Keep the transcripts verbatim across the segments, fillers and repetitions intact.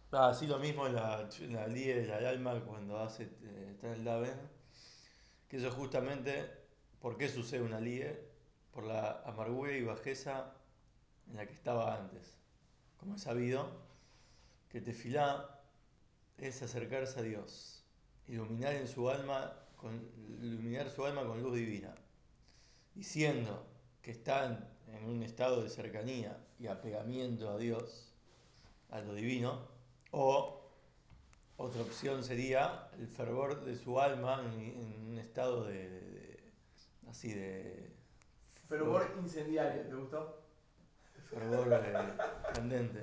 Ah, sí, lo mismo en la, en la liga del alma cuando hace, eh, está en el Daven, que eso es justamente por qué sucede una liga, por la amargura y bajeza en la que estaba antes. Como es sabido, que tefilá es acercarse a Dios, iluminar en su alma con, iluminar su alma con luz divina. Y siendo que está en un estado de cercanía y apegamiento a Dios, a lo divino, o otra opción sería el fervor de su alma en, en un estado de, de- de- así de Fervor incendiario, ¿te gustó? fervor eh, candente,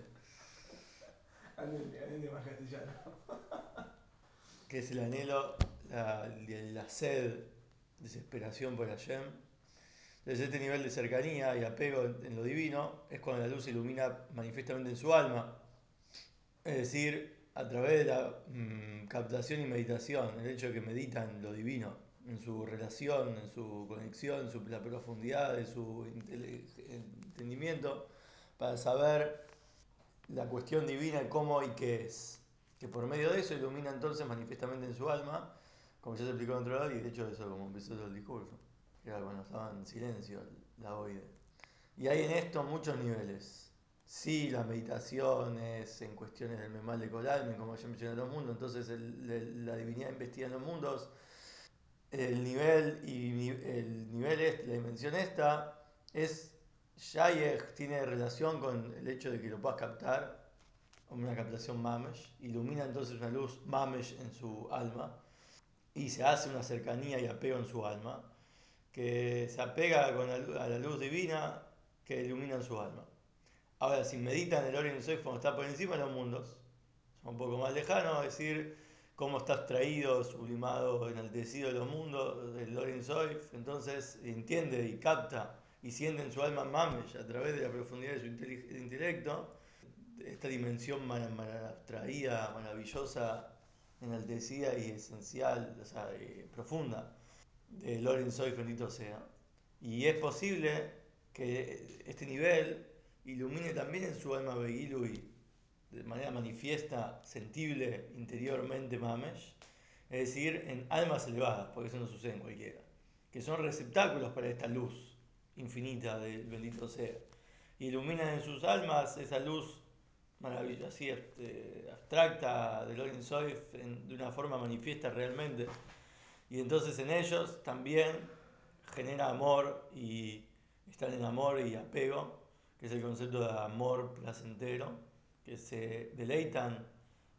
Andente, andente más castellano. que es el anhelo, la, la sed, desesperación por Hashem. Entonces este nivel de cercanía y apego en lo divino es cuando la luz se ilumina manifiestamente en su alma, es decir, a través de la mm, captación y meditación, el hecho de que meditan lo divino, en su relación, en su conexión, en su, la profundidad de su entendimiento, para saber la cuestión divina y cómo y qué es. Que por medio de eso ilumina entonces manifiestamente en su alma, como ya se explicó en otro lado, y de hecho eso como empezó todo el discurso, que era cuando estaba en silencio la oide. Y hay en esto muchos niveles. Sí, la meditación es en cuestiones del Memal de Colalme, como ya mencioné los mundos, entonces el- el- la divinidad investiga en los mundos. El nivel y el nivel este, la dimensión esta, es Shayek, tiene relación con el hecho de que lo puedas captar, como una captación Mamesh, ilumina entonces una luz Mamesh en su alma y se hace una cercanía y apego en su alma, que se apega con la, a la luz divina que ilumina en su alma. Ahora, si meditan el Orient Soy cuando está por encima de los mundos, son un poco más lejanos, es decir, cómo está abstraído, sublimado, enaltecido de los mundos del Orient Soy, entonces entiende y capta y siente en su alma mamesh a través de la profundidad de su intelecto esta dimensión mar- mar- abstraída, maravillosa, enaltecida y esencial, o sea, eh, profunda de Loren Soy, bendito sea. Y es posible que este nivel ilumine también en su alma Begilui de manera manifiesta, sensible, interiormente Mamesh, es decir, en almas elevadas, porque eso no sucede en cualquiera, que son receptáculos para esta luz infinita del bendito sea. Y iluminan en sus almas esa luz maravillosa, así este, abstracta de Loren Soy de una forma manifiesta realmente, y entonces en ellos también genera amor y están en amor y apego, que es el concepto de amor placentero, que se deleitan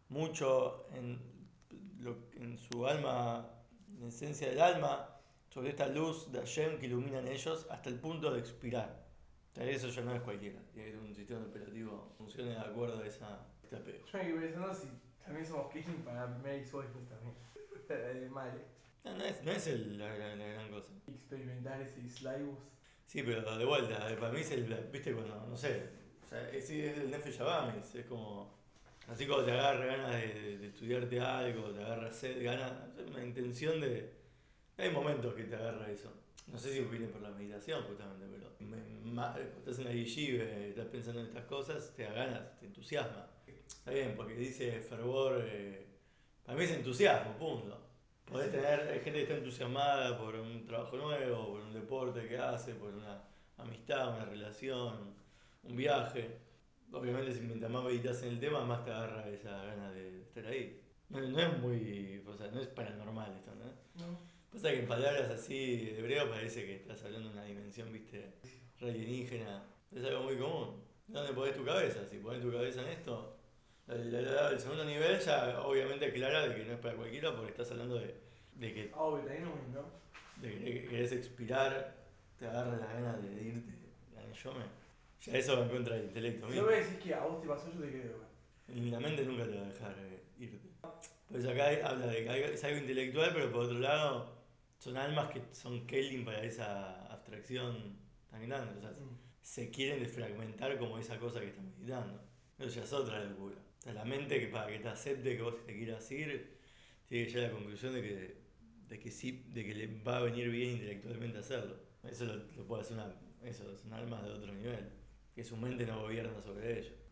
mucho en, lo, en su alma, en la esencia del alma, sobre esta luz de Hashem que ilumina en ellos hasta el punto de expirar. O sea, eso ya no es cualquiera, tiene que un sistema operativo que funcione de acuerdo a esa, este apego. Yo me quedé pensando si también somos killing para Mary Swift también. De Male. No, no es, no es el- la, la- la gran cosa. Experimentar ese Slybus. Sí, pero de vuelta, eh, para mí es el, viste, cuando, no sé, o sea, es, sí, es el Nefesh Yabamis, es como, así como te agarra ganas de, de- de estudiarte algo, te agarra sed, ganas, una intención de, hay momentos que te agarra eso. No sé si viene por la meditación justamente, pero me, ma- estás en la yeshiva, estás pensando en estas cosas, te da ganas, te entusiasma. Está bien, porque dice fervor, eh, para mí es entusiasmo, punto. Podés Sí. tener hay gente que está entusiasmada por un trabajo nuevo, por un deporte que hace, por una amistad, una relación, un viaje. Obviamente, si mientras más meditas en el tema, más te agarra esa gana de estar ahí. No, no es muy. O sea, no es paranormal esto, ¿no? No. Pasa que en palabras así de hebreo parece que estás hablando de una dimensión, viste, re alienígena. Es algo muy común. ¿Dónde pones tu cabeza? Si pones tu cabeza en esto, el, el- el segundo nivel ya obviamente aclara de que no es para cualquiera porque estás hablando de, de que, Ah, obvio, también no, ¿no? de que querés expirar, te agarra las ganas de irte al Yome. Ya eso va en contra del intelecto Si vos mismo. me decís que a vos te pasó, yo te creo, igual. La mente nunca te va a dejar eh, irte. Pues acá hay- habla de que hay- es algo intelectual, pero por otro lado son almas que son Kelly para esa abstracción tan grande. O sea, Mm. se quieren desfragmentar como esa cosa que están meditando. Eso ya es otra locura. O sea, la mente que para que te acepte que vos te quieras ir, tiene que llegar a la conclusión de que, de que sí, de que le va a venir bien intelectualmente hacerlo. Eso lo, lo puede hacer una, eso, son almas de otro nivel. Que su mente no gobierna sobre ello.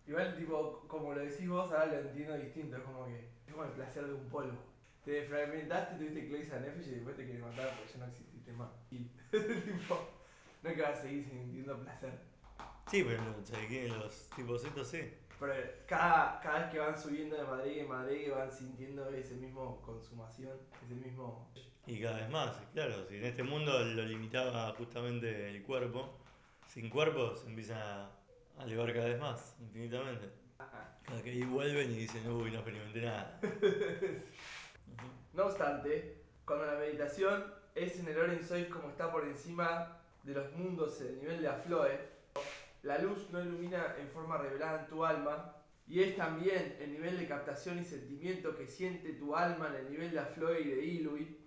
Igual, tipo, como lo decís vos, ahora lo entiendo distinto. Es como que es como el placer de un polvo. Te desfragmentaste, tuviste Clayson Nefesh y después te quieres matar porque ya no exististe más. Y, tipo, no es que vas a seguir sintiendo placer. Sí, pero no, o sea, que los tipos estos sí. Pero cada, cada vez que van subiendo de Madrid en Madrid van sintiendo ese mismo consumación, ese mismo... Y cada vez más, claro, si en este mundo lo limitaba justamente el cuerpo, sin cuerpo se empiezan a, a elevar cada vez más, infinitamente. Cada que ahí vuelven y dicen, uy, no experimenté nada. Ujú. No obstante, cuando la meditación es en el Oren Soif como está por encima de los mundos en el nivel de Afloe, la luz no ilumina en forma revelada en tu alma, y es también el nivel de captación y sentimiento que siente tu alma en el nivel de Afloe y de Ilui.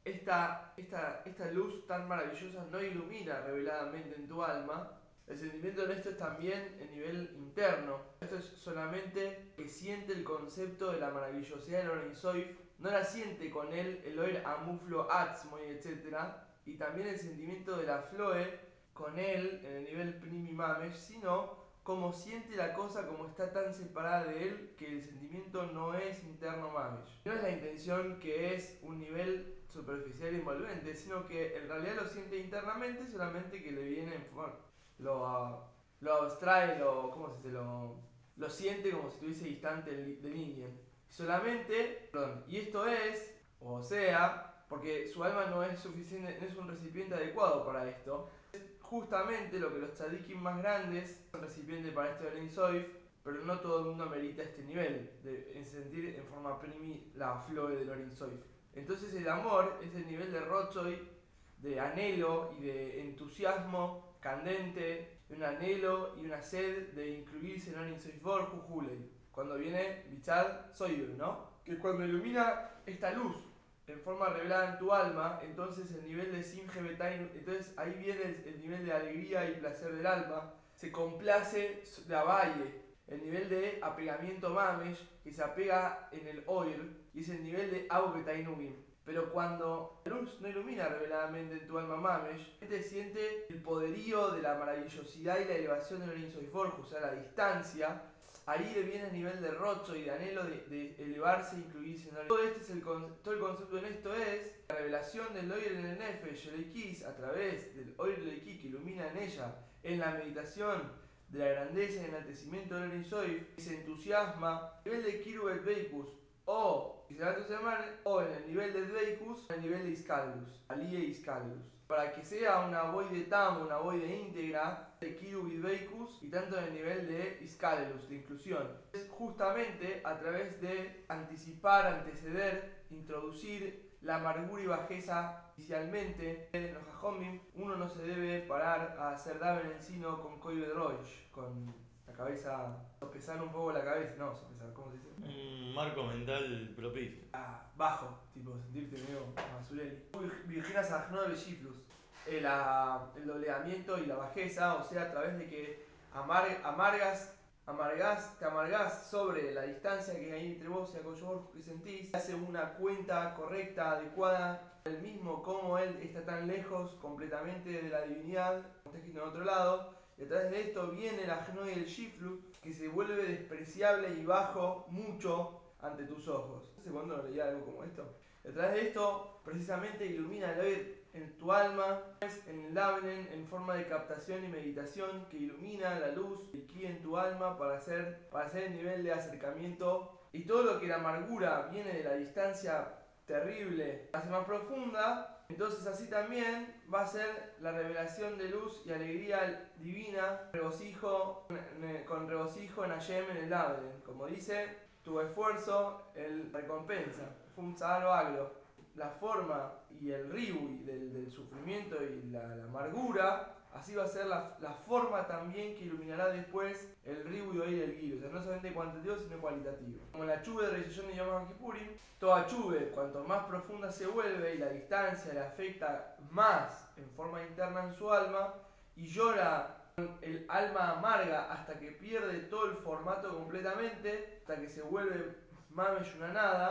Esta, esta, esta luz tan maravillosa no ilumina reveladamente en tu alma. El sentimiento en esto es también el nivel interno. Esto es solamente que siente el concepto de la maravillosidad del Oren Soif, no la siente con él el Oir Amuflo Atzmoy, etcétera. Y también el sentimiento de la Floe con él en el nivel Primi Mamesh, sino como siente la cosa como está tan separada de él que el sentimiento no es interno Mamesh. No es la intención que es un nivel superficial e envolvente, sino que en realidad lo siente internamente, solamente que le viene en forma. Lo, lo abstrae, lo, ¿cómo se dice? Lo, lo siente como si estuviese distante del Indian. Solamente, perdón, y esto es, o sea, porque su alma no es suficiente, no es un recipiente adecuado para esto. Justamente lo que los tzadikim más grandes son recipiente para este Oren Soif, pero no todo el mundo merita este nivel de sentir en forma primi la floe del Oren Soif. Entonces el amor es el nivel de Rotzoy, de anhelo y de entusiasmo candente, de un anhelo y una sed de incluirse en Oren Soif Bor Jujulei. Cuando viene Bichad Soiber, ¿no? Que cuando ilumina esta luz en forma revelada en tu alma, entonces el nivel de Simje Betain, entonces ahí viene el, el nivel de alegría y placer del alma, se complace la valle, el nivel de apegamiento Mamesh, que se apega en el Oir, y es el nivel de Abu Betainugim. Pero cuando la luz no ilumina reveladamente en tu alma Mamesh, te siente el poderío de la maravillosidad y la elevación del Orin Soiforj, o sea, la distancia. Ahí le viene el nivel de rocho y de anhelo de, de elevarse e incluirse en el todo, este es el, todo el concepto en esto es la revelación del Oir en el Nefesh, el Eikis, a través del Oir el Eikis que ilumina en ella, en la meditación de la grandeza y enaltecimiento del Orin Soif, se entusiasma, el nivel de Kirubet Beikus, o, si se va a o en el nivel de Dveikus, en el nivel de Iskaldus, Alie Iskaldus. Para que sea una void de Tam, una void de íntegra, de Kiru y Dveikus, y tanto en el nivel de Iskaldus, de inclusión. Es justamente a través de anticipar, anteceder, introducir la amargura y bajeza inicialmente. En los Jajomim, uno no se debe parar a hacer Daven en sino con Koibe Roish, con la cabeza, sopesar un poco la cabeza, no, sopesar, ¿cómo se dice? Un marco mental propicio. Ah, bajo, tipo, sentirte medio Mazuleli. Virginia Sajno de Belliflus. El, ah, el doblegamiento y la bajeza, o sea, a través de que amar, amargas, amargas, te amargas sobre la distancia que hay entre vos y aquello que sentís, hace una cuenta correcta, adecuada, el mismo como él está tan lejos completamente de la divinidad, como está escrito en otro lado, y a través de esto viene el ajno y el shiflu, que se vuelve despreciable y bajo mucho ante tus ojos. ¿Hace cuándo no leía algo como esto? Y a través de esto, precisamente ilumina el oír en tu alma, en el Davenen, en forma de captación y meditación, que ilumina la luz aquí en tu alma para hacer, para hacer el nivel de acercamiento. Y todo lo que la amargura viene de la distancia terrible, hace más profunda, entonces así también va a ser la revelación de luz y alegría divina, regocijo, con regocijo en Hashem en el Davenen, como dice, tu esfuerzo, el recompensa, fue agro. La forma y el ribui del, del sufrimiento y la, la amargura, así va a ser la, la forma también que iluminará después el ribui y el guiro, o sea, no solamente cuantitativo sino cualitativo. Como la chuve de Reyeshon de Yom Kippurim, toda chuve, cuanto más profunda se vuelve y la distancia le afecta más en forma interna en su alma y llora el alma amarga hasta que pierde todo el formato completamente, hasta que se vuelve mamesh una nada,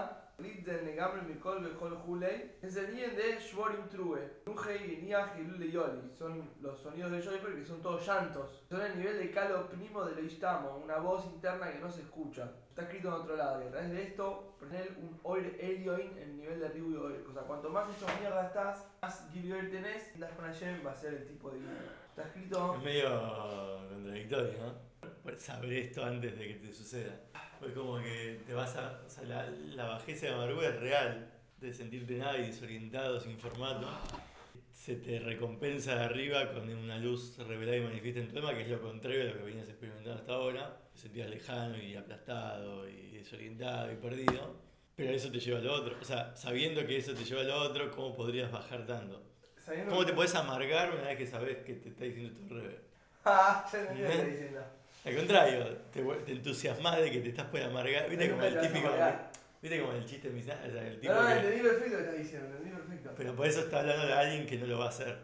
Litzen Negamre Mikol Bejol Hulei. Enseñen de Shvorim True. Nujei Niach y Lule Yoli. Son los sonidos de Joyper que son todos llantos. Son el nivel de calo primo de lo istamo, una voz interna que no se escucha. Está escrito en otro lado y a través de esto poner un Oir Elioin en el nivel de Ribu y Oir. O sea, cuanto más hecho mierda estás, más Gil Oir tenés, y das con Hashem va a ser el tipo de divino. Está escrito. Es medio contradictorio, ¿no? Por saber esto antes de que te suceda. Pues como que te vas a. O sea, la, la bajeza de amargura es real, de sentirte nada y desorientado, sin formato. Se te recompensa de arriba con una luz revelada y manifiesta en tu alma, que es lo contrario de lo que venías experimentando hasta ahora. Te sentías lejano y aplastado y desorientado y perdido. Pero eso te lleva a lo otro. O sea, sabiendo que eso te lleva a lo otro, ¿cómo podrías bajar tanto? Sabiendo ¿Cómo que. te podés amargar una vez que sabes que te está diciendo tu revés? Ah, ya entendí lo que está diciendo. Al contrario, te, te entusiasmas de que te estás por amargar. ¿Viste como el típico? ¿Viste como el chiste misal? O sea, el tipo no, no, que. entendí perfecto lo que estás diciendo, entendí perfecto. Pero por eso está hablando de alguien que no lo va a hacer.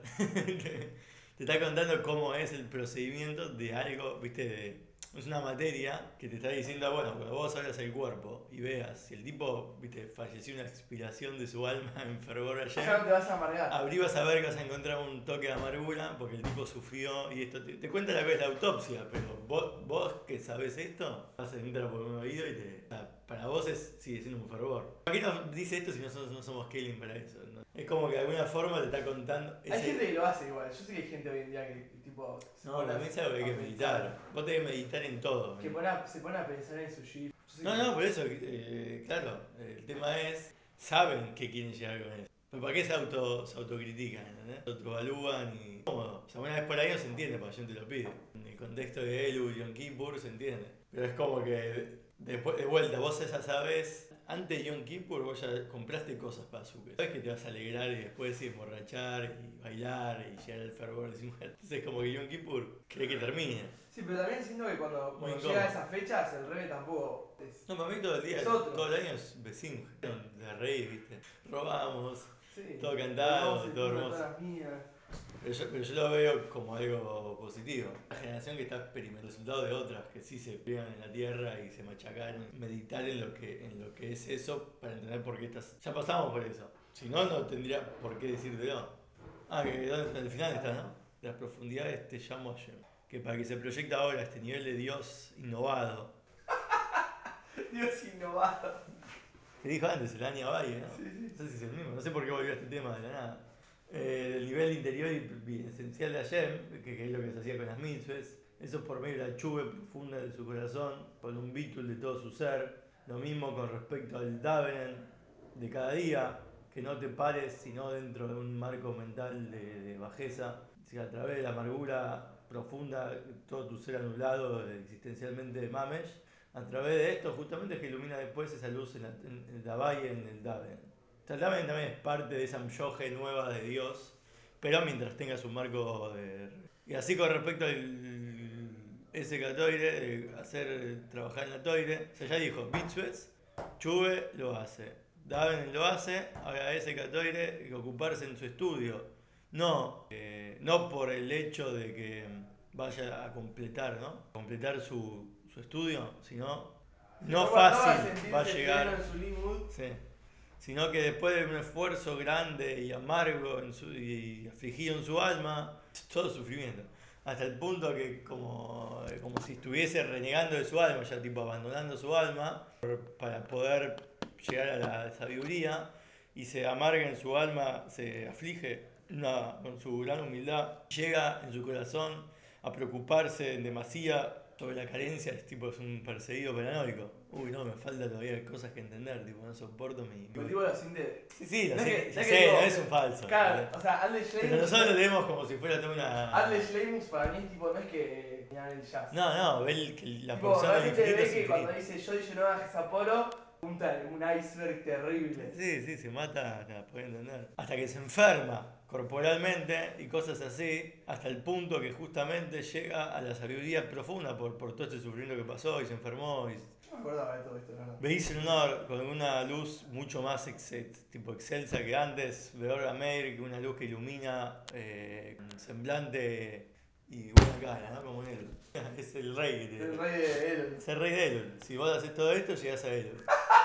Te está contando cómo es el procedimiento de algo, ¿viste? De, es una materia que te está diciendo, bueno, cuando vos abras el cuerpo y veas si el tipo, ¿viste? Falleció una expiración de su alma en fervor ayer. Ya no te vas a amargar. Abrí vas a ver que vas a encontrar un toque de amargura porque el tipo sufrió y esto te, te cuenta la vez la autopsia, pero vos, vos que sabés esto, vas a entrar por un oído y te. O sea, para vos es, sigue siendo un fervor. ¿Por qué nos dice esto si nosotros no somos Kelly para eso? ¿No? Es como que de alguna forma te está contando. Hay gente que lo hace igual. Yo sé que hay gente hoy en día que, tipo. No, la mesa es algo que hay que meditar. Vos tenés que meditar en todo. Que pone a, se pone a pensar en su shit. No, no, por eso, eh, claro, el tema es, saben que quieren llegar con eso. Pero ¿para qué se, auto, se autocritican? ¿Entendés? Se autoevalúan y. Cómodo. O sea, una vez por ahí no se entiende, porque la gente lo pide. En el contexto de Elu y Yom Kippur se entiende. Pero es como que, después de vuelta, vos ya sabés, antes de Yom Kippur vos ya compraste cosas para Azúcar. Sabés que te vas a alegrar y después y emborrachar y bailar y llegar al fervor de su mujer. Entonces, como que Yom Kippur cree que termine. Sí, pero también siento que cuando, cuando llega a esas fechas, el rebe tampoco es. No, para mí todo el día, todo el año es vecino, de reír, ¿viste? Robamos, sí, todo cantado, todo hermoso. Todas las mías. Pero yo, pero yo lo veo como algo positivo. La generación que está experimentando el resultado de otras que sí se pegan en la tierra y se machacaron. Meditar en lo que, en lo que es eso para entender por qué estás. Ya pasamos por eso. Si no, no tendría por qué decírtelo. Ah, que al final está, ¿no? De las profundidades te llamo ayer. Que para que se proyecte ahora este nivel de Dios innovado. Dios innovado. Que dijo antes, el año Valle, ¿no? Sí, sí. No sé si es el mismo, no sé por qué volvió a este tema de la nada. Eh, el nivel interior y esencial de Hashem, que, que es lo que se hacía con las mitzvahs, eso por medio de la chuve profunda de su corazón, con un bitul de todo su ser. Lo mismo con respecto al Daven de cada día, que no te pares sino dentro de un marco mental de, de bajeza. Si a través de la amargura profunda, todo tu ser anulado existencialmente de Mamesh, a través de esto justamente es que ilumina después esa luz en, la, en el Davalle, en el Daven. El Daven también es parte de esa myoje nueva de Dios, pero mientras tenga su marco de. Y así con respecto al ese Toire, de hacer trabajar en la Toire, o sea, ya dijo, Bitzwes, Chuve lo hace, Daven lo hace, ahora ese Toire, ocuparse en su estudio. No, eh, no por el hecho de que vaya a completar, ¿no? Completar su, su estudio, sino Sí, no no fácil va, no va a llegar. En su limud. Sí. Sino que después de un esfuerzo grande y amargo en su, y afligido en su alma, todo sufrimiento. Hasta el punto que como, como si estuviese renegando de su alma, ya tipo abandonando su alma, para poder llegar a la sabiduría, y se amarga en su alma, se aflige una, con su gran humildad, llega en su corazón a preocuparse en demasía sobre la carencia, es tipo es un perseguido paranoico. Uy, no, me falta todavía cosas que entender, tipo, no soporto mi. Pero tipo lo siente. Sí, sí, lo no sé, que, ya no sé, digo, no es un falso. Claro, o sea, Adle Schleimus. Pero nosotros lo leemos como si fuera toda una. Adle Schleimus para mí es tipo, no es que ya el jazz. No, no, ve el, que la tipo, porción del infinito ve es que infinito. Cuando dice yo y a Sapporo, punta en un iceberg terrible. Sí, sí, se mata, te la puede entender. Hasta que se enferma corporalmente y cosas así, hasta el punto que justamente llega a la sabiduría profunda por, por todo este sufrimiento que pasó y se enfermó. Y. Yo me acordaba de todo esto, ¿verdad? Veis en una, con una luz mucho más ex, tipo excelsa que antes, Beor Meir, que una luz que ilumina eh, con semblante y buena cara, ¿no? Como él. Es el rey. De, el rey de Elul. Es el rey de Elul. Si vos haces todo esto, llegás a Elul.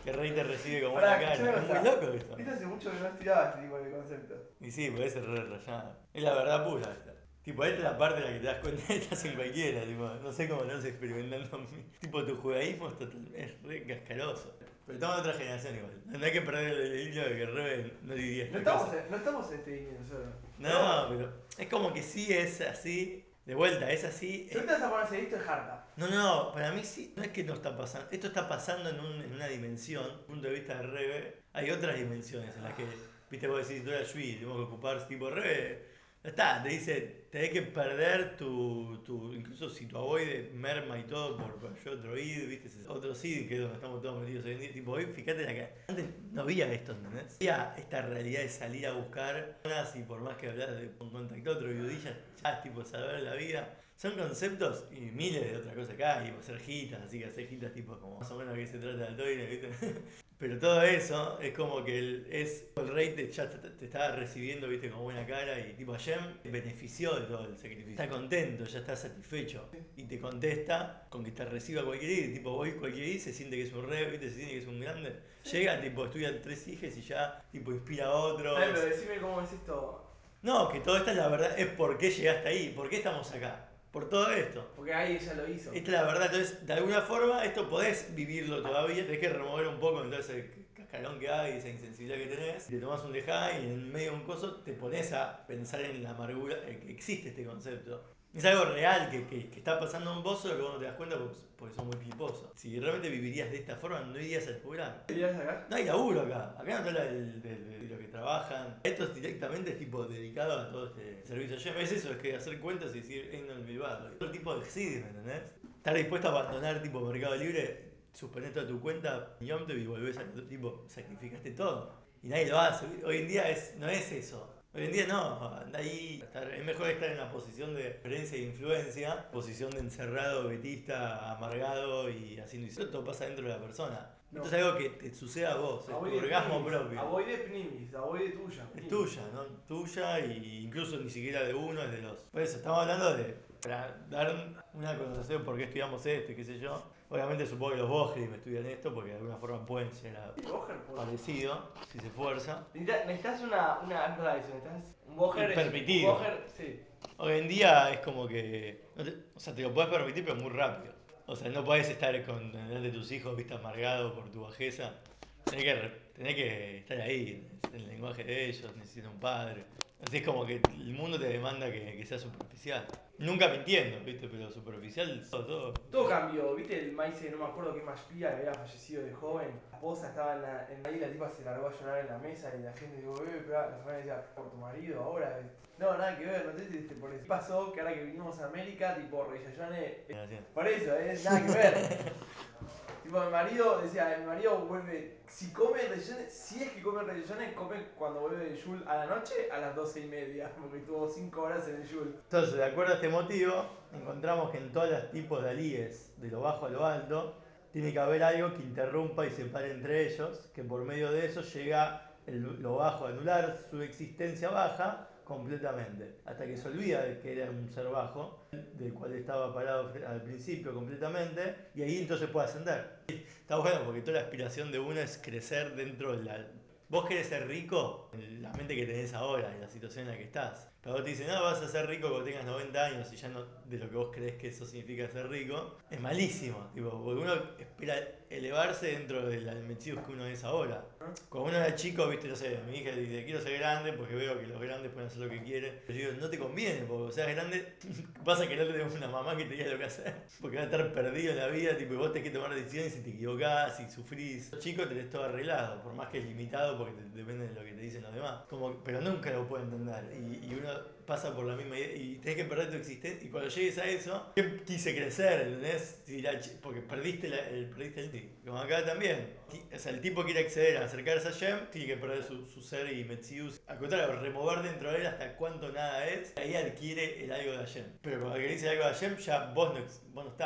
que el rey te recibe como una Pará, cara. escuchame una Es muy cosa. loco esto. Esto hace mucho que no estiraba este tipo de conceptos. Y sí, puede ser re rayado. Es la verdad pura esta. Tipo, esta es la parte en la que te das cuenta que estás en cualquiera, tipo, no sé cómo lo estás experimentando. Tipo, tu judaísmo es, total, es re cascaroso. Pero estamos en otra generación igual. No hay que perder el hilo de que Rebe no diría No esta estamos cosa. en, no estamos en este línea nosotros. No, pero es como que sí es así. De vuelta, es así. Si ahorita vas a ponerse esto es harta. No, no, no, para mí sí, no es que no está pasando. Esto está pasando en, un, en una dimensión, punto de vista de Rebe. Hay otras dimensiones en las que, viste, vos decís, tú eras Shui, tenemos que ocupar tipo Rebe. Ya está, te dice, tenés que perder tu, tu incluso si tu avoide merma y todo por, por yo otro id, viste, ese otro sid, que es donde estamos todos metidos hoy en día. Tipo, hoy fíjate la que antes no había esto, ¿entendés? Había esta realidad de salir a buscar personas y por más que hablas de un contacto a otro yudilla, ya es tipo salvar la vida. Son conceptos y miles de otras cosas acá, y hacer gitas, así que hacer gitas tipo como más o menos de qué se trata el toile, ¿viste? Pero todo eso es como que el, es, el rey te, ya te, te está recibiendo, viste, con buena cara y tipo Hashem benefició de todo el sacrificio. Está contento, ya está satisfecho y te contesta con que te reciba cualquier id. Tipo, hoy cualquier id se siente que es un rey, viste, se siente que es un grande. Sí. Llega, tipo, estudia tres hijos y ya, tipo, inspira a otros. Ay, pero decime cómo es esto. No, que todo esto es la verdad, es por qué llegaste ahí, por qué estamos acá. Por todo esto. Porque ahí ella lo hizo. Esta es la verdad, entonces de alguna forma esto podés vivirlo todavía, tenés que remover un poco entonces el cascarón que hay, esa insensibilidad que tenés, te tomás un lejá y en medio de un coso te pones a pensar en la amargura, eh, que existe este concepto. Es algo real que, que, que está pasando en vos, solo que vos no te das cuenta porque, porque sos muy piposo. Si realmente vivirías de esta forma, no irías a laburar. ¿Irías acá? No hay laburo acá. Acá no te habla del- del- de, los que trabajan. Esto es directamente es tipo dedicado a todo este servicio. Ya es eso, es que hacer cuentas y decir, es inolvidable. Otro tipo de exceed, ¿me entendés? Estar dispuesto a abandonar tipo Mercado Libre, suspender toda tu cuenta, y y volvés a tipo, sacrificaste todo. Y nadie lo hace. Hoy en día es, no es eso. Hoy en día no, anda ahí, estar- es mejor estar en una posición de experiencia e influencia, posición de encerrado, vetista, amargado y haciendo eso. Todo pasa dentro de la persona. No. Esto es algo que te sucede a vos, es tu Avoide orgasmo primis. propio. Avoide primis. Avoide tuya. Es Primis. tuya, ¿no? Tuya y incluso ni siquiera de uno, es de los. Por eso, estamos hablando de. Para dar una connotación por qué estudiamos esto y qué sé yo. Obviamente supongo que los Bojrim estudian esto porque de alguna forma pueden ser a- Boger, por- parecido, si se esfuerza. Necesitas necesitas una, una, es verdad eso, necesitas un Boger. Y es- Un permitido. Boger, sí. Hoy en día es como que. no te- o sea, te lo puedes permitir, pero muy rápido. O sea, no podés estar con delante de tus hijos, viste, amargado por tu bajeza. Tenés que, re- tenés que estar ahí, en el lenguaje de ellos, necesitan un padre. Así es como que el mundo te demanda que, que seas superficial. Nunca mintiendo, viste, pero superficial, todo, todo. Todo cambió, ¿viste el maíz? No me acuerdo qué más pía que había fallecido de joven. La esposa estaba en la, en ahí, la tipa se largó a llorar en la mesa y la gente dijo, eh, pero la familia decía, por tu marido ahora. No, nada que ver, no sé si este, por eso. ¿Qué pasó? Que ahora que vinimos a América, tipo, Reyayane. Por eso, ¿eh? Nada que ver. Tipo, mi marido, decía, mi marido vuelve, si come rellenes, si es que come rellenes, come cuando vuelve de Yul a la noche a las doce y media, porque estuvo cinco horas en el Yul. Entonces, de acuerdo a este motivo, encontramos que en todos los tipos de alíes, de lo bajo a lo alto, tiene que haber algo que interrumpa y separe entre ellos, que por medio de eso llega el- lo bajo a anular su existencia baja completamente, hasta que se olvida de que era un ser bajo, del cual estaba parado al principio completamente, y ahí entonces puede ascender. Está bueno porque toda la aspiración de uno es crecer dentro de la... Vos querés ser rico, en la mente que tenés ahora, en la situación en la que estás. Pero vos te dicen, no, vas a ser rico cuando tengas noventa años y ya no de lo que vos crees que eso significa ser rico. Es malísimo, tipo, porque uno espera elevarse dentro de la dimensión que uno es ahora. Cuando uno era chico, viste, no sé, mi hija dice, quiero ser grande porque veo que los grandes pueden hacer lo que quieren. Pero yo digo, no te conviene, porque seas grande, pasa que no tenés una mamá que te diga lo que hacer. Porque va a estar perdido en la vida, tipo, y vos tenés que tomar decisiones si te equivocás, si sufrís. Los chicos tenés todo arreglado, por más que es limitado porque te- depende de lo que te dicen los demás. Como, pero nunca lo puede entender. Y, y uno pasa por la misma idea y tenés que perder tu existencia. Y cuando llegues a eso, ¿qué quise crecer? ¿Entendés? Si la ch- porque perdiste, la- el, perdiste el ti. Como acá también. Ti- O sea, el tipo quiere acceder a acercarse a Shem, tiene que perder su, su ser y Metzius. Al contrario, remover dentro de él hasta cuánto nada es. Ahí adquiere el algo de Hashem. Pero cuando adquirís el algo de Hashem, ya vos no, ex- vos no estás.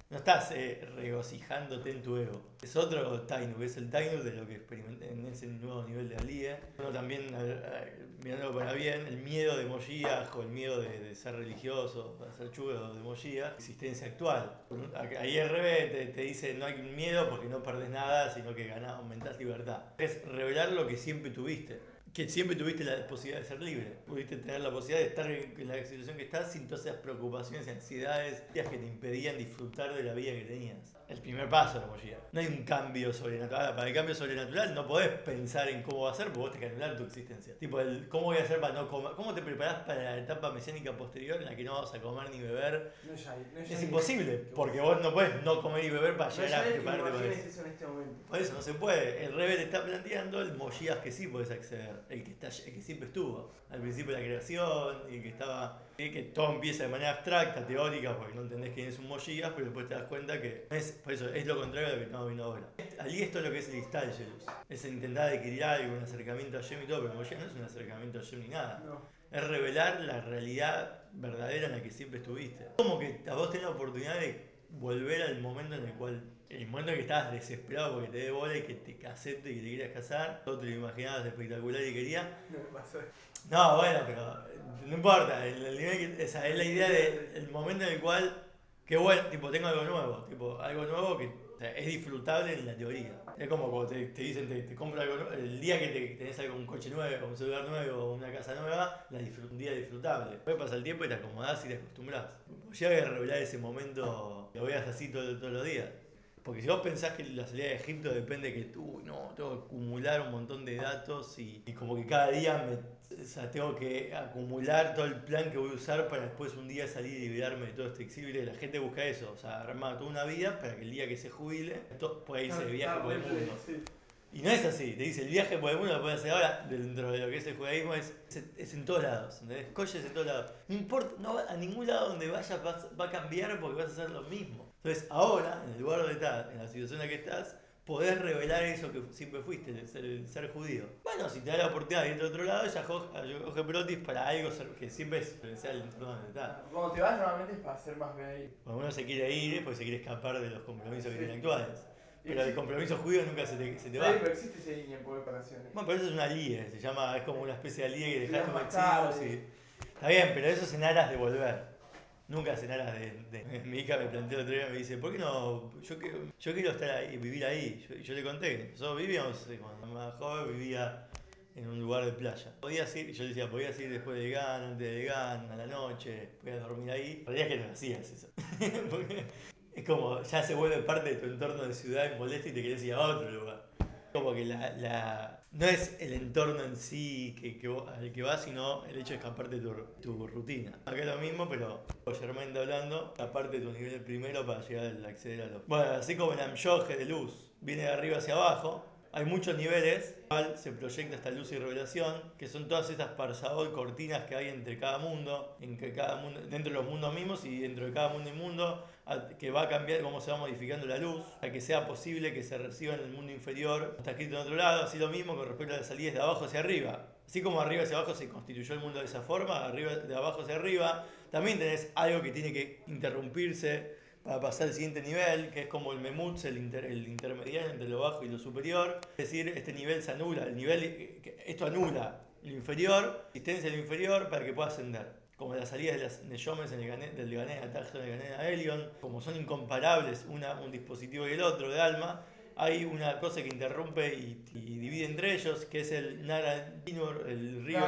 No estás eh, regocijándote en tu ego. Es otro Tainu, es el Tainu de lo que experimenté en ese nuevo nivel de Aliyah. Uno también, eh, mirándolo para bien, el miedo de Moshiach o el miedo de, de ser religioso, de ser chulo de Moshiach, existencia actual. Ahí R B te, te dice no hay miedo porque no perdés nada, sino que ganás, aumentás libertad. Es revelar lo que siempre tuviste. Que siempre tuviste la posibilidad de ser libre. Pudiste tener la posibilidad de estar en la situación que estás sin todas esas preocupaciones y ansiedades que te impedían disfrutar de la vida que tenías. El primer paso de la mochila. No hay un cambio sobrenatural. Ahora, para el cambio sobrenatural no podés pensar en cómo va a ser porque vos tenés que anular tu existencia. Tipo, el, ¿cómo voy a hacer para no comer? ¿Cómo te preparás para la etapa mesiánica posterior en la que no vas a comer ni beber? No es, ya, no es, es ya imposible, porque vos no podés no comer y beber para no llegar es a prepararte para eso. eso en este momento. Por eso no se puede. El Rebel está planteando el Moshiach que sí podés acceder, el que, está, el que siempre estuvo, al principio de la creación, y el que estaba. Y que todo empieza de manera abstracta, teórica, porque no entendés quién es un Moshiach, pero después te das cuenta que es, por eso, es lo contrario de lo que estamos viendo ahora. Allí esto es lo que es el Istalgelus. Es el intentar adquirir algo, un acercamiento a Shem y todo, pero el Moshiach no es un acercamiento a Shem ni nada. No. Es revelar la realidad verdadera en la que siempre estuviste. Como que a vos tenés la oportunidad de volver al momento en el cual, el momento en que estabas desesperado porque te dé bola y que te acepte y que te quieras casar, todo te lo imaginabas espectacular y querías. No me pasó. No, bueno, pero no importa, el, el nivel que, esa es la idea del momento en el cual, que bueno, tipo, tengo algo nuevo, tipo, algo nuevo que o sea, es disfrutable en la teoría. Es como cuando te, te dicen, te, te compro algo nuevo, el día que te, tenés algo, un coche nuevo, un celular nuevo, una casa nueva, la disfrut, un día disfrutable. Después pasa el tiempo y te acomodás y te acostumbras. Ya voy a revelar ese momento, lo veas así todo, todos los días. Porque si vos pensás que la salida de Egipto depende de que, uy, no, tengo que acumular un montón de datos y, y como que cada día me, o sea, tengo que acumular todo el plan que voy a usar para después un día salir y liberarme de todo este exilio. Y la gente busca eso, o sea, armar toda una vida para que el día que se jubile pueda irse de viaje por el mundo. Sí. Y no es así, te dice, el viaje por el mundo lo puedes hacer ahora, dentro de lo que es el judaísmo, es, es, es en todos lados, ¿entendés? Coches en todos lados. No importa, no va, a ningún lado donde vayas va, va a cambiar porque vas a hacer lo mismo. Entonces, ahora, en el lugar donde estás, en la situación en la que estás, podés revelar eso que siempre fuiste, el ser, el ser judío. Bueno, si te da la oportunidad de irte a otro lado, ya coge protis para algo que siempre es diferencial el entorno donde estás. Cuando te vas, normalmente es para hacer más bien ahí. Cuando uno se quiere ir, porque se quiere escapar de los compromisos sí. que tiene actuales. Pero el compromiso judío nunca se te, se te va. Sí, pero existe ese línea por reparaciones. Bueno, pero eso es una ligue, se llama, es como una especie de ligue que dejaste un exilio. Sí. Está bien, pero eso es en aras de volver. Nunca es en aras de, de. Mi hija me planteó el otro día, me dice, ¿por qué no? Yo, yo quiero estar ahí, vivir ahí. Yo, yo le conté, nosotros vivíamos, cuando más joven vivía en un lugar de playa. Podías ir, yo le decía, podías ir después del GAN, antes del GAN, a la noche, podías dormir ahí. La realidad es que no hacías eso. Porque es como, ya se vuelve parte de tu entorno de ciudad y molesta y te querés ir a otro lugar. Como que la, la, no es el entorno en sí que, que vos, al que vas, sino el hecho de escaparte de tu, tu rutina. Acá es lo mismo, pero Germain hablando, aparte de tu nivel primero para llegar a acceder a los. Bueno, así como el Amyoje de luz viene de arriba hacia abajo, hay muchos niveles, cual se proyecta esta luz y revelación, que son todas estas parsabol, cortinas que hay entre cada mundo, en que cada mundo, dentro de los mundos mismos y dentro de cada mundo y mundo, que va a cambiar cómo se va modificando la luz, para que sea posible que se reciba en el mundo inferior. Está escrito en otro lado, así lo mismo con respecto a las salidas de abajo hacia arriba. Así como arriba hacia abajo se constituyó el mundo de esa forma, arriba, de abajo hacia arriba, también tenés algo que tiene que interrumpirse para pasar al siguiente nivel, que es como el memutz, el, inter, el intermediario entre lo bajo y lo superior. Es decir, este nivel se anula, el nivel, esto anula lo inferior, la existencia de lo inferior para que pueda ascender. Como las salidas de las Neyomes en el Gané, del Gané Atajto en el Gané Elion, como son incomparables una, un dispositivo y el otro de alma, hay una cosa que interrumpe y, y divide entre ellos, que es el Nara Dinur, el río,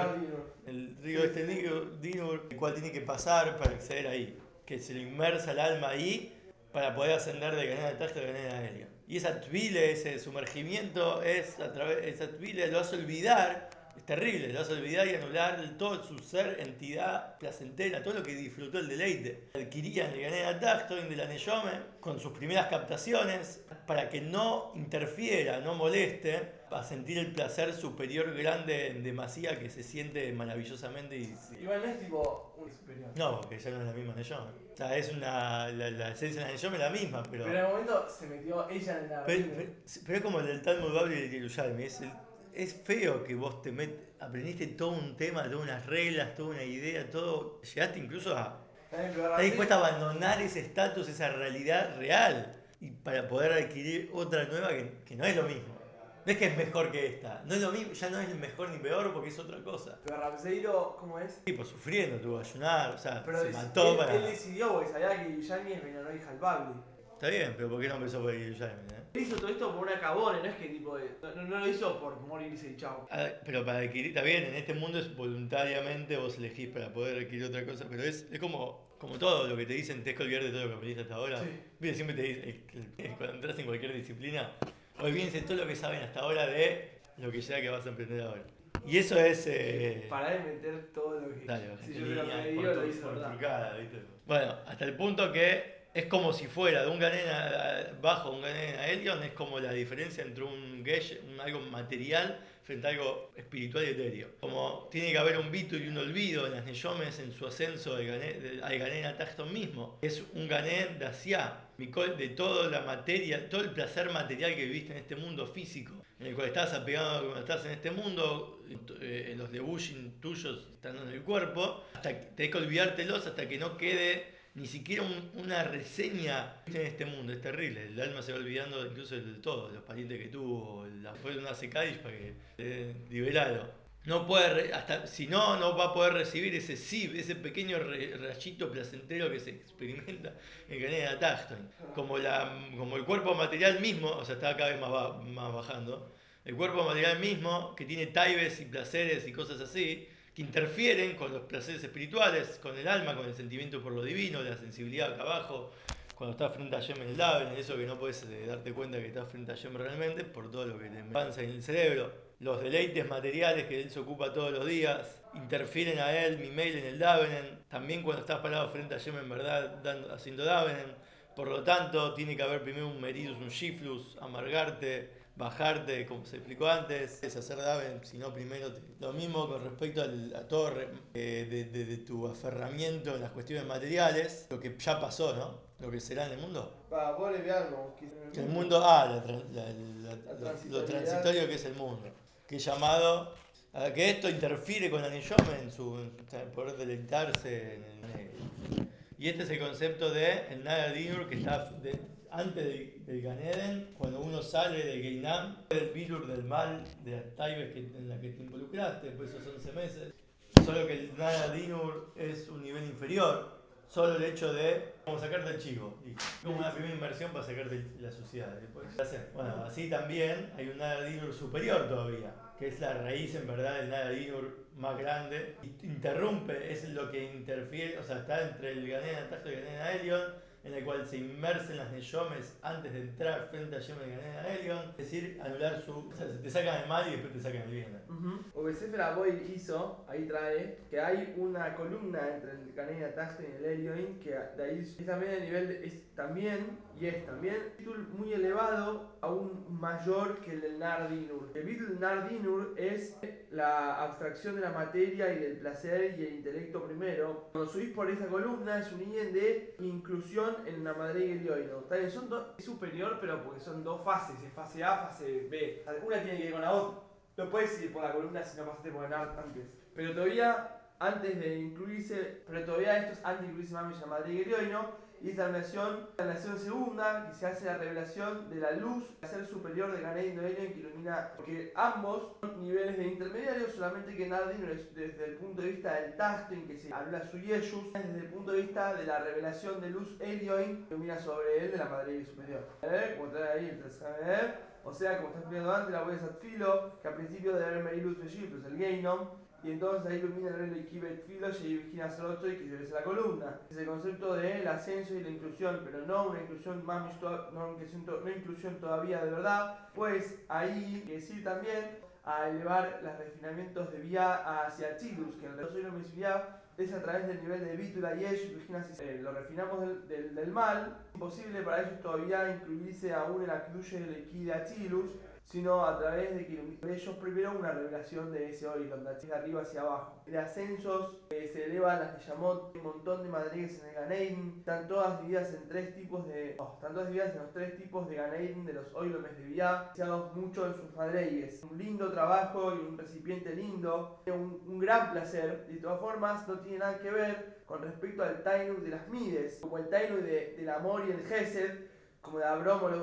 el río sí, este sí. Dinur, el cual tiene que pasar para acceder ahí. Que se lo inmersa el alma ahí para poder ascender de Gané Atajto a Gané Elion. Y esa tvile, ese sumergimiento, es a través, esa tvile lo hace olvidar. Es terrible, lo vas a olvidar y anular todo su ser, entidad placentera, todo lo que disfrutó el deleite. Adquiría el Gané Tachtoin de la Neyome con sus primeras captaciones para que no interfiera, no moleste, a sentir el placer superior grande en demasía que se siente maravillosamente. Y, igual no es tipo un superior. No, porque ya no es la misma Neyome. O sea, es una, la, la esencia de la Neyome es la misma, pero... Pero en el momento se metió ella en la... Pero, pero, pero es como el del Talmud Babli y el Yerushalmi, es el... Es feo que vos te met, aprendiste todo un tema, todas unas reglas, toda una idea, todo. Llegaste incluso a, También, pero Está dispuesta a Ramsey, abandonar ese estatus, esa realidad real, y para poder adquirir otra nueva que, que no es lo mismo. No es que es mejor que esta, no es lo mismo, ya no es mejor ni peor porque es otra cosa. pero Ramseiro, ¿cómo es? Tipo, sufriendo, tuvo que ayunar, o sea, Pero se dec- mató él, él para. decidió porque sabía que Yanni es venenoso y Halbable. Está bien, pero ¿por qué no empezó por el Jaime, eh? Él hizo todo esto por una cabona, no es que tipo de, no, no lo hizo por morirse y chao. Ah, pero para adquirir, está bien, en este mundo es voluntariamente, vos elegís para poder adquirir otra cosa, pero es, es como, como todo lo que te dicen, te que olvidar de todo lo que aprendiste hasta ahora. Sí. Viste, siempre te dicen, cuando entras en cualquier disciplina, olvídense todo lo que saben hasta ahora de lo que sea que vas a aprender ahora. Y eso es. Eh, Para de meter todo lo que. Dale, Si bajate yo sé lo que línea me por, digo, lo tu, hice de por verdad. turcada, ¿viste? Bueno, hasta el punto que es como si fuera de un Ganena bajo a un Ganena Helion, es como la diferencia entre un Gesh, un algo material frente a algo espiritual y etéreo. Como tiene que haber un Vitu y un olvido en las Neyomes en su ascenso al Gané- al Ganena Tachton mismo. Es un Gané de Asiá, de toda la materia, todo el placer material que viviste en este mundo físico, en el cual estás apegado cuando estás en este mundo, eh, los debushin tuyos estando en el cuerpo, hasta que tenés que olvidártelos hasta que no quede ni siquiera un- una reseña en este mundo. Es terrible, el alma se va olvidando incluso de todo, los parientes que tuvo, la fue una secadish para que eh, liberalo. No puede, re- hasta, si no, no va a poder recibir ese sí, ese pequeño re- rayito placentero que se experimenta en Caneda Tachton. Como, la, como el cuerpo material mismo, o sea, está cada vez más, ba- más bajando, el cuerpo material mismo, que tiene taibes y placeres y cosas así, que interfieren con los placeres espirituales, con el alma, con el sentimiento por lo divino, la sensibilidad acá abajo, cuando estás frente a Yem en el Daven, eso que no puedes eh, darte cuenta que estás frente a Yem realmente, por todo lo que te avanza en el cerebro. Los deleites materiales que él se ocupa todos los días interfieren a él, mi mail en el Davenen, también cuando estás parado frente a Yem en verdad dando, haciendo Davenen. Por lo tanto, tiene que haber primero un meridus, un shiflus, amargarte, bajarte, como se explicó antes, es hacer Daven, sino primero te... Lo mismo con respecto al, a todo eh, de, de, de tu aferramiento en las cuestiones materiales, lo que ya pasó, ¿no? Lo que será en el mundo. Va, vos le ve algo. Que Que el mundo, ah, la, la, la, La lo, lo transitoriedad. transitorio que es el mundo. Que es llamado a que esto interfiere con Aniyome en su en poder deleitarse en el negro. Y este es el concepto de el Naga Dinur que está de, antes del, del Ganeden, cuando uno sale del Geinam, del Bilur, del mal, de las taibes que, en la que te involucraste, después de esos once meses. Solo que el Naga Dinur es un nivel inferior. Solo el hecho de como sacarte el chivo, listo. Como una primera inversión para sacarte la suciedad. Después, bueno, así también hay un Nada Dinur superior todavía, que es la raíz en verdad del Nada Dinur más grande. Interrumpe, es lo que interfiere, o sea, está entre el Ganena Tacto y el Ganena Helion, en el cual se inmersen las Neyomes antes de entrar frente a Yem el Ganena Helion. Es decir, anular su. O sea, te sacan el mal y después te sacan el bien. Uh-huh. O que Sefer Aboy hizo, ahí trae, que hay una columna entre el Canena Taxton y el Helioin, que de ahí es también el nivel, de, es también, y es también, un título muy elevado, aún mayor que el del Nardinur. El título del Nardinur es la abstracción de la materia y del placer y el intelecto primero. Cuando subís por esa columna es un ítem de inclusión en la madre y el Helioino. También son dos, es superior, pero porque son dos fases, es fase A, fase B. Una tiene que ver con la otra. No puedes ir por la columna si no pasaste por el art antes. Pero todavía, antes de incluirse, pero todavía esto es antes de incluirse Mami Madre y Gerioino, y es la relación, la relación segunda, que se hace la revelación de la luz, el ser superior de Ganei y Noelion, que ilumina, porque ambos son niveles de intermediarios, solamente que Nardin es desde el punto de vista del tacto, en que se habla su Yeshus, desde el punto de vista de la revelación de luz Elioin, que ilumina sobre él de la Madre superior. A ver, como trae ahí el ver. O sea, como está explicando antes, la voy a Filo, que al principio debe haber Merilus Vegilus, el Geinom, y entonces ahí ilumina el Kibet Filo y Virginia Sorocho y que debe ser la columna. Es el concepto del ascenso y la inclusión, pero no una inclusión más no, no inclusión todavía de verdad, pues ahí hay que decir también a elevar los refinamientos de vía hacia Chilus, que en el soy la es a través del nivel de Vítula y Yesh, eh, lo refinamos del, del, del mal, imposible para ellos todavía incluirse aún en la Kdush del Equide Achilus, sino a través de que ellos primero una revelación de ese Oilon, de arriba hacia abajo. De ascensos eh, se elevan las Neyamot, un montón de madrigues en el Ganeidin, están todas divididas en tres tipos de. No, están todas divididas en los tres tipos de Ganeidin de los Oilomes de Vía, iniciados mucho en sus madrigues. Un lindo trabajo y un recipiente lindo, un, un gran placer, y de todas formas no tiene nada que ver con respecto al Tainuk de las Mides, como el Tainuk de, del amor y el Gesed, como de Abrom o los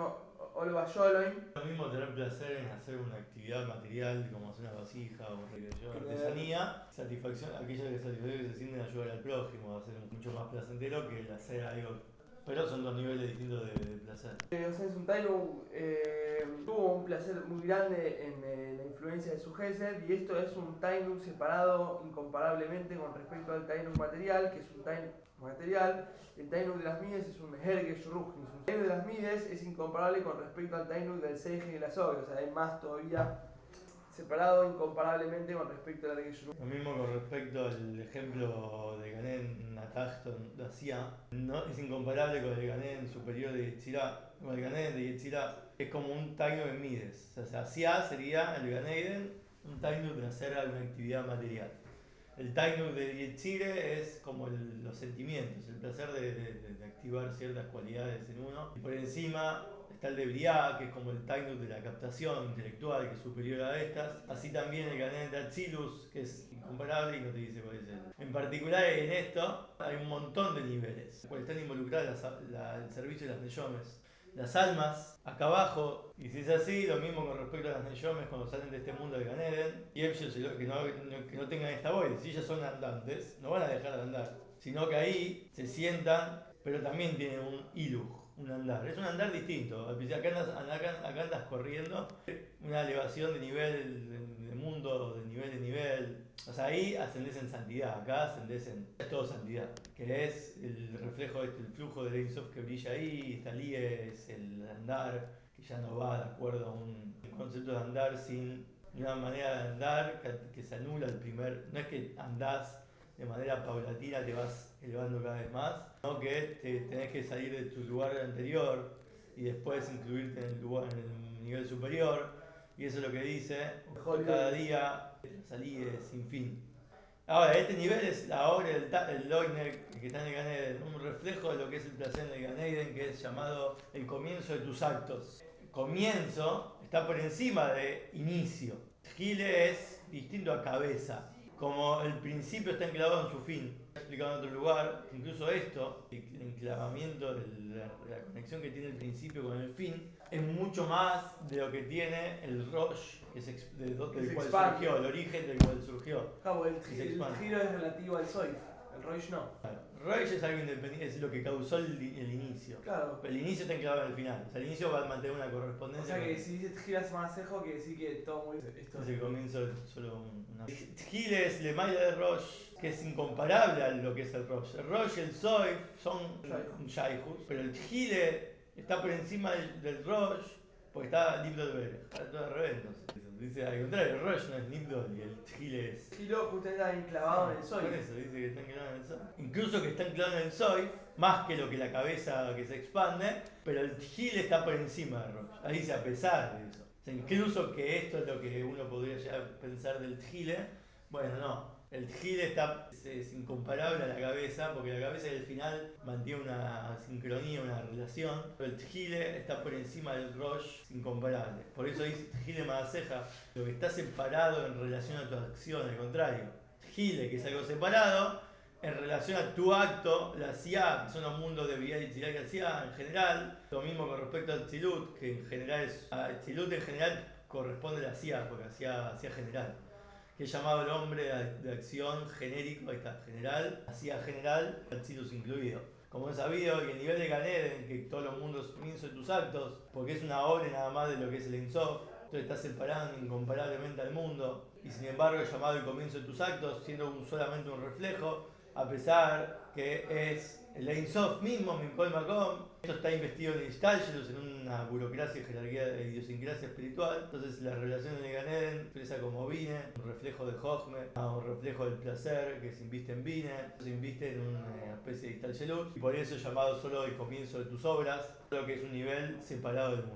Bayoloim. Lo mismo tener placer en hacer una actividad material como hacer una vasija o una artesanía, satisfacción, aquella que satisfacción que se siente en ayudar al prójimo, hacer mucho más placentero que el hacer algo. Pero son dos niveles distintos de, de placer. Eh, o sea, es un Tainuk eh, tuvo un placer muy grande en eh, la influencia de su Gesed, y esto es un Tainuk separado incomparablemente con respecto al Tainuk material, que es un Tainuk material. El Tainuk de las Mides es un Hergesh Ruchnis. El Tainuk de las Mides es incomparable con respecto al Tainuk del Seige y de las Obras, o sea, hay más todavía separado incomparablemente con respecto al Hergesh Ruchnis. Lo mismo con respecto al ejemplo de Ganen Natachton de Asia, no es incomparable con el Ganen superior de Yetzirah. Con el Ganen de Yetzirah es como un Tainuk en Mides. O sea, Asia sería el Ganeiden, un Tainuk de hacer alguna actividad material. El Tainuk de Yetzirah es como el, los sentimientos, el placer de, de, de activar ciertas cualidades en uno. Y por encima está el de Briah, que es como el Tainuk de la captación intelectual, que es superior a estas. Así también el Ganen de Atzilus, que es incomparable y no te dice cuál es el. En particular en esto hay un montón de niveles, porque están involucradas las, la, el servicio de las Neyomes. Las almas, acá abajo, y si es así, lo mismo con respecto a las Neyomes cuando salen de este mundo de Ganeden, y ellos que no, que no tengan esta voz, si ellos son andantes, no van a dejar de andar, sino que ahí se sientan, pero también tienen un iluj, un andar. Es un andar distinto. Acá andas, acá, acá andas corriendo, una elevación de nivel de, de mundo, de nivel de nivel. O sea, ahí ascendés en santidad, acá ascendés en. Es todo santidad, que es el reflejo, este, el flujo de Ein Sof que brilla ahí. Talí es el andar, que ya no va de acuerdo a un concepto de andar sin una manera de andar que, que se anula el primer. No es que andás de manera paulatina, te vas elevando cada vez más, sino que te, tenés que salir de tu lugar anterior y después incluirte en el, lugar, en el nivel superior. Y eso es lo que dice, cada día salí sin fin. Ahora, este nivel es la obra del el Loigner, que está en el Ganeiden, un reflejo de lo que es el placer en el Ganeiden, que es llamado el comienzo de tus actos. Comienzo está por encima de inicio. Gile es distinto a cabeza. Como el principio está enclavado en su fin, explicado en otro lugar, incluso esto, el enclavamiento, la, la conexión que tiene el principio con el fin, es mucho más de lo que tiene el Rosh, que es de, de, del cual expande. Surgió, el origen del cual surgió. Claro, el, el giro es relativo al Soif, el Rosh no. Claro. Rosh es algo independiente, es lo que causó el, el inicio. Claro. Pero el inicio está enclavado en el final. O sea, el inicio va a mantener una correspondencia. O sea que si dices giras más cejo, quiere decir que todo muy. Esto es el comienzo de solo una. Gile es Lemaila de Rosh, que es incomparable a lo que es el Rosh. El Rosh y el Soif son un Shaihus, pero el Gile está por encima del, del Rosh porque está Nibdol Berech. Está todo al revés entonces. Dice al contrario, el Rosh no es Nibdol y el Gile es. Gilo justo está enclavado en el Soif. Por eso dice que está enclavado en el Soif. Incluso que está enclavado en el Soif, más que lo que la cabeza que se expande, pero el Gile está por encima del Rosh. Ahí dice a pesar de eso. O sea, incluso que esto es lo que uno podría llegar a pensar del Tjile, bueno, no. El Tjile está, es, es incomparable a la cabeza, porque la cabeza al final mantiene una sincronía, una relación, pero el Tjile está por encima del Rosh, es incomparable. Por eso dice Tjile Madaseja, lo que está separado en relación a tu acción, al contrario. Tjile, que es algo separado, en relación a tu acto, la Sia, que son los mundos de Briah y Tzilá y Sia en general, lo mismo con respecto al Tzilut, que en general es. A Tzilut en general corresponde a la Sia, porque Sia, Sia general, que es llamado el hombre de acción genérico, ahí está, general, Sia general, el Tzilus incluido. Como es sabido, y el nivel de Ganed, en que todos los mundos comienzan tus actos, porque es una obra nada más de lo que es el Ein Sof, entonces estás separando incomparablemente al mundo, y sin embargo es llamado el comienzo de tus actos, siendo un, solamente un reflejo, a pesar que es el Ein Sof mismo, Mimpol Makom. Esto está investido en Istalgelus, en una burocracia y jerarquía de idiosincrasia espiritual. Entonces la relación de Ganeden expresa como Vine, un reflejo de Jochme, un reflejo del placer que se inviste en Vine, se inviste en una especie de Istalgelus, y por eso es llamado solo el comienzo de tus obras, lo que es un nivel separado del mundo, ¿no?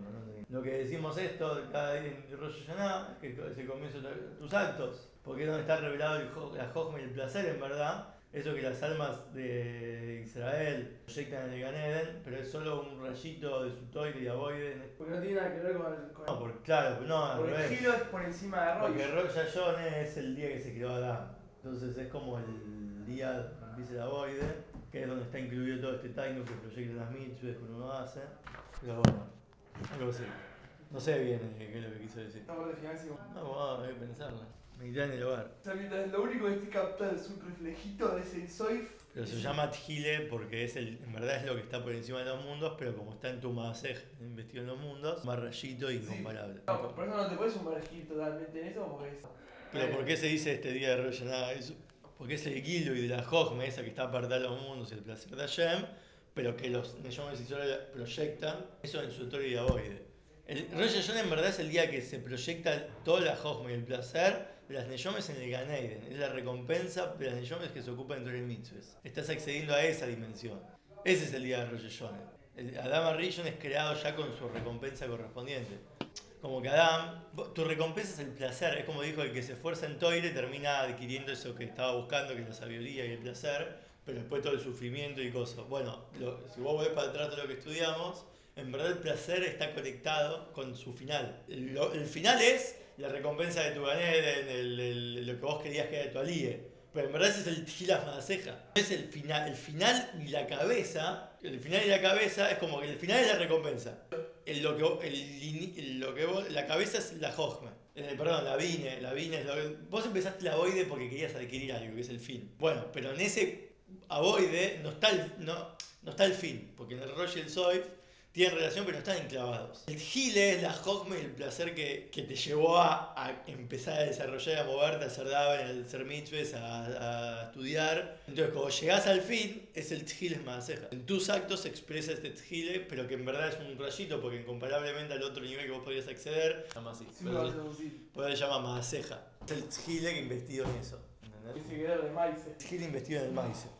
Lo que decimos esto cada día en Rosh Hashanah es que es el comienzo de tus actos, porque es donde está revelado el, la Jochma y el placer en verdad. Eso que las almas de Israel proyectan en el Gan Eden, pero es solo un rayito de su toire y avoide. Porque no tiene nada que ver con el. Con No, porque, claro, no, al porque revés. el gilo es por encima de Porque Rosh. Rosh Hashanah es el día que se creó Adán. Entonces es como el día donde empieza el avoide, que es donde está incluido todo este taino que proyecta las mitzvahs que uno hace. Pero bueno, algo así. No sé bien qué es lo que quiso decir. Esta parte final sí. No, vamos a pensarla. Meditar en el hogar. O sea, mientras lo único que estoy captando es un reflejito de ese Soif. Pero se llama Tjile porque es el, en verdad es lo que está por encima de los mundos, pero como está en tu Maasej, investido en los mundos, más rayito e incomparable. No, por eso no te puedes sumergir totalmente en eso porque es. Pero ¿por qué se dice este día de Rosh Hashanah? Eso- Porque es el Gilo y de la Jochma, esa que está apartada de los mundos y el placer de Hashem, pero que los Neyomes y Israel proyectan eso en su Torah y Avoide. El Rosh Hashanah en verdad es el día que se proyecta toda la Jochma y el placer de las Neyomes en el Gan Eden. Es la recompensa de las Neyomes que se ocupan en Torah y Mitzvahs. Estás accediendo a esa dimensión. Ese es el día de Rosh Hashanah. El Adam Rishon es creado ya con su recompensa correspondiente. Como que Adam, tu recompensa es el placer, es como dijo el que se esfuerza en toire termina adquiriendo eso que estaba buscando, que es la sabiduría y el placer, pero después todo el sufrimiento y cosas. Bueno, lo, si vos volvés para atrás todo lo que estudiamos, en verdad el placer está conectado con su final. El, lo, el final es la recompensa de tu Ganeden, el, el, lo que vos querías que era de tu alíe. Pero en verdad ese es el tilas maceja. No es el final, el final y la cabeza. El final y la cabeza es como que el final es la recompensa. El, lo que, el, el, lo que vos, la cabeza es la Jochma. Eh, perdón, la vine, la vine es lo que, vos empezaste la voide porque querías adquirir algo, que es el fin. Bueno, pero en ese avoide no está el, no, no está el fin, porque en el Rosh y el Soif tienen relación pero no están enclavados. El gile es la Jochma y el placer que, que te llevó a, a empezar a desarrollar, a moverte, a hacer daven, a hacer mitzvahs, a, a estudiar. Entonces cuando llegás al fin, es el tjile maaseja. En tus actos se expresa este tjile, pero que en verdad es un rayito, porque incomparablemente al otro nivel que vos podrías acceder, se llama así. Sí, me lo vas a traducir. Por eso se llama maaseja. Es el tjile que investido en eso. ¿Entendés? Ese que era de maíz. El tjile investido en el maíz.